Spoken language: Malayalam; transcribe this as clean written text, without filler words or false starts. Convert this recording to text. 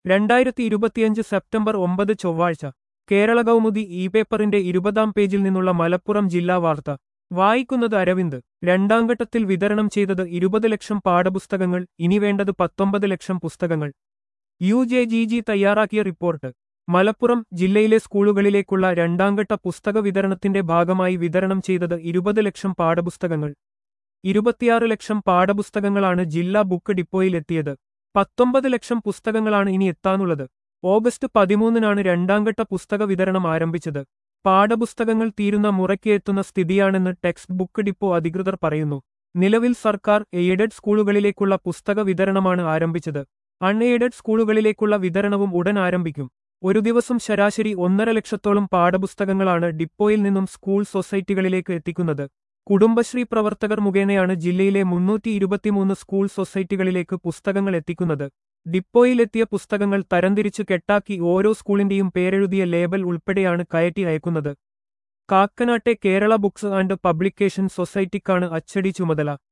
2025 സെപ്റ്റംബർ 9 ചൊവ്വാഴ്ച കേരള കൗമുദി ഇ പേപ്പറിന്റെ 20-ാം പേജിൽ നിന്നുള്ള മലപ്പുറം ജില്ലാ വാർത്ത വായിക്കുന്നത് അരവിന്ദ്. രണ്ടാം ഘട്ടത്തിൽ വിതരണം ചെയ്തത് 20 ലക്ഷം പാഠപുസ്തകങ്ങൾ, ഇനി വേണ്ടത് 19 ലക്ഷം പുസ്തകങ്ങൾ. UJGG തയ്യാറാക്കിയ റിപ്പോർട്ട്. മലപ്പുറം ജില്ലയിലെ സ്കൂളുകളിലേക്കുള്ള രണ്ടാംഘട്ട പുസ്തക വിതരണത്തിന്റെ ഭാഗമായി വിതരണം ചെയ്തത് 20 ലക്ഷം പാഠപുസ്തകങ്ങൾ. 26 ലക്ഷം പാഠപുസ്തകങ്ങളാണ് ജില്ലാ ബുക്ക് ഡിപ്പോയിൽ എത്തിയത്. 19 ലക്ഷം പുസ്തകങ്ങളാണ് ഇനി എത്താനുള്ളത്. ഓഗസ്റ്റ് 13-നാണ് രണ്ടാംഘട്ട പുസ്തക വിതരണം ആരംഭിച്ചത്. പാഠപുസ്തകങ്ങൾ തീരുന്ന മുറയ്ക്ക് എത്തുന്ന സ്ഥിതിയാണെന്ന് ടെക്സ്റ്റ് ബുക്ക് ഡിപ്പോ അധികൃതർ പറയുന്നു. നിലവിൽ സർക്കാർ എയ്ഡഡ് സ്കൂളുകളിലേക്കുള്ള പുസ്തക വിതരണമാണ് ആരംഭിച്ചത്. അൺഎയ്ഡഡ് സ്കൂളുകളിലേക്കുള്ള വിതരണവും ഉടൻ ആരംഭിക്കും. ഒരു ദിവസം ശരാശരി 1.5 ലക്ഷത്തോളം പാഠപുസ്തകങ്ങളാണ് ഡിപ്പോയിൽ നിന്നും സ്കൂൾ സൊസൈറ്റികളിലേക്ക് എത്തിക്കുന്നത്. കുടുംബശ്രീ പ്രവർത്തകർ മുഖേനയാണ് ജില്ലയിലെ 323 സ്കൂൾ സൊസൈറ്റികളിലേക്ക് പുസ്തകങ്ങൾ എത്തിക്കുന്നത്. ഡിപ്പോയിലെത്തിയ പുസ്തകങ്ങൾ തരംതിരിച്ച് കെട്ടാക്കി ഓരോ സ്കൂളിന്റെയും പേരെഴുതിയ ലേബൽ ഉൾപ്പെടെയാണ് കയറ്റി അയക്കുന്നത്. കാക്കനാട്ടെ കേരള ബുക്സ് ആൻഡ് പബ്ലിക്കേഷൻ സൊസൈറ്റിക്കാണ് അച്ചടി ചുമതല.